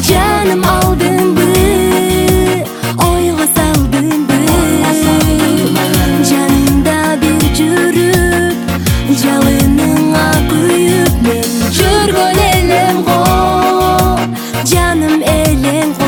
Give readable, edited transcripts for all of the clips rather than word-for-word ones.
Canım aldınbı, oyga saldınbı. Janımda bir jürüp, jalınыңа kuyup. Men жүргөн элем го, жаным элең го.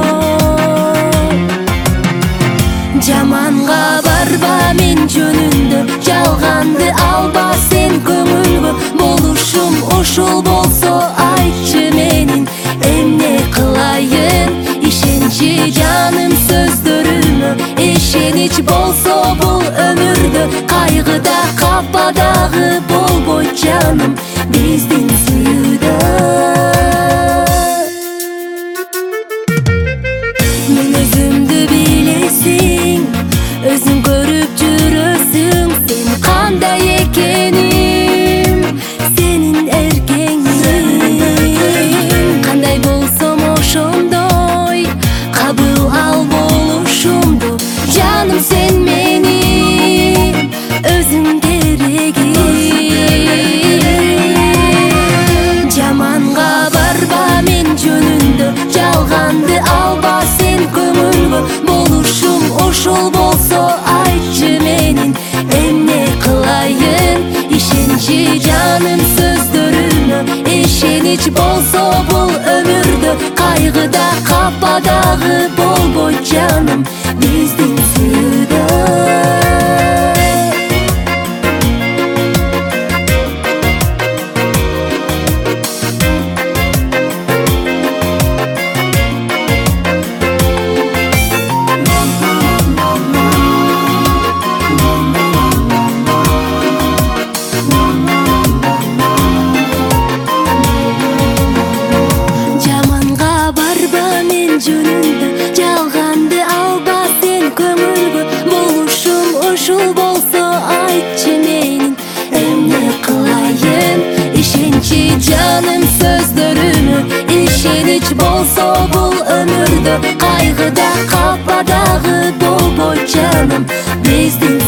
Жаманга барба мен жөнүндө, жалганды алба сен көңүлгө. Болушум ушул болсо айтчы менин эмне кылайын. Ишенчи жаным сөздөрүмө, ишенич болсо бул өмүрдө. Кайгыда кападагы болбойт жаным биздин сүйүүдө. Мен өзүмдү билесиң, өзүң көрүп жүрөсүң. Сен кандай экеним, сенин эркеңим. Кандай болсом ошондой кабыл ал болушумду. Жаным сен менин өзүң керегим. Жаманга барба мен жөнүндө, жалганды алба сен көңүлгө. Болушум ушул болсо айтчы менин эмне кылайын. Ишенчи жаным сөздөрүмө, ишенич болсо бул өмүрдө. Кайгыда кападагы болбойт жаным биздин сүйүүдө. Жөнүндө, жалганды алба сен көңүлгө. Болушум ушул болсо айтчы менин эмне кылайын. Ишенчи жаным сөздөрүмө, ишенич болсо бул өмүрдө. Кайгыда кападагы болбойт жаным биздин